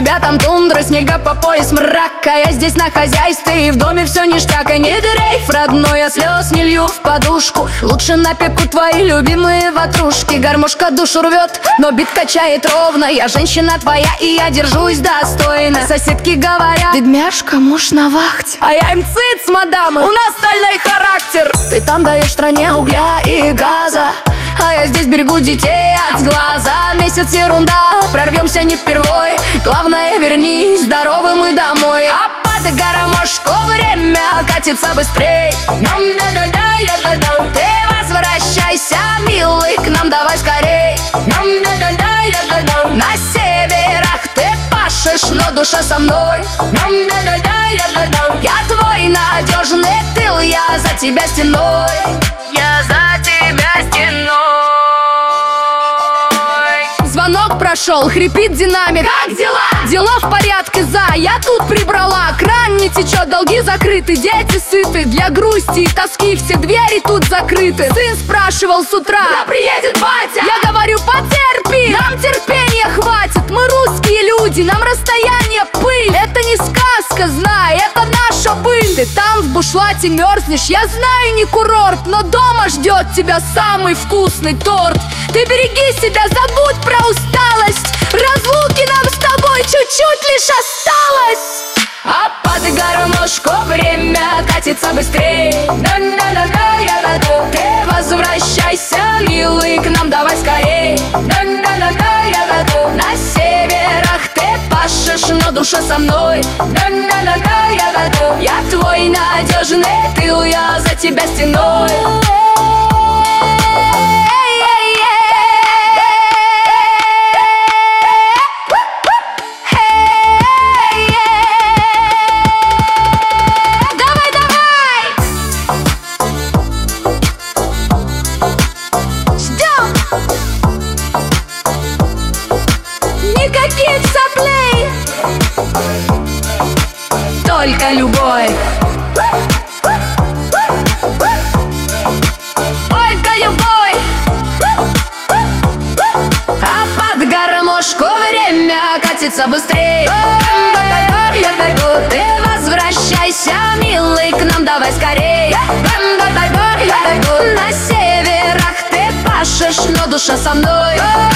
тебя там тундра, снега по пояс, мрак, а я здесь на хозяйстве, и в доме все ништяк. И не дрейф, родной, я слез не лью в подушку. Лучше напеку твои любимые ватрушки. Гармошка душу рвет, но бит качает ровно. Я женщина твоя, и я держусь достойно. Соседки говорят: бедняжка, муж на вахте. А я им циц, мадамы, у нас стальной характер. Ты там даешь стране угля и газа, а я здесь берегу детей от сглаза. Месяц ерунда, прорвемся не впервой. Главное, вернись здоровым и домой. А под гармошку время катится быстрей. Ты возвращайся, милый, к нам давай скорей. На северах ты пашешь, но душа со мной. Я твой надежный тыл, я за тебя стеной. Я за тебя стеной. Звонок прошел, хрипит динамик. Как дела? Дела в порядке, я тут прибрала. Кран не течет, долги закрыты, дети сыты. Для грусти и тоски все двери тут закрыты. Сын спрашивал с утра: когда приедет батя? Я говорю: потерпи, нам терпения хватит. Мы русские люди, нам расстояние пыль. Это не сказка, знай, это наша быль. Ты там в бушлате мерзнешь, я знаю, не курорт, но дома ждет тебя самый вкусный торт. Ты береги себя, забудь про усталость. Разлуки нам с тобой чуть-чуть лишь осталось. А под гармошку время катится быстрей. Ты возвращайся, милый, к нам давай скорей. На северах ты пашешь, но душа со мной. Я твой надежный тыл, я за тебя стеной. Никаких соплей, только любовь. Только любовь. А под гармошку время катится быстрей. Ты возвращайся, милый, к нам давай скорей. На северах ты пашешь, но душа со мной.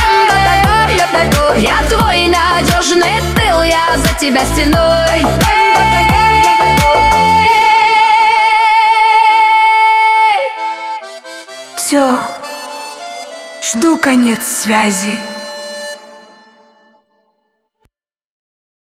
Я твой надежный тыл, я за тебя стеной. Все, жду конец связи.